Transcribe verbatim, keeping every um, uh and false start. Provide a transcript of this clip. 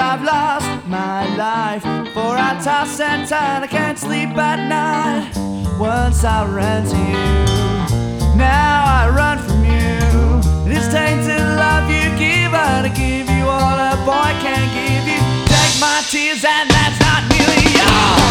I've lost my life, for I toss and turn, I can't sleep at night. Once I ran to you, now I run from you. It is tainted love you give her to give you all a boy can't give you. Take my tears and that's not nearly yours.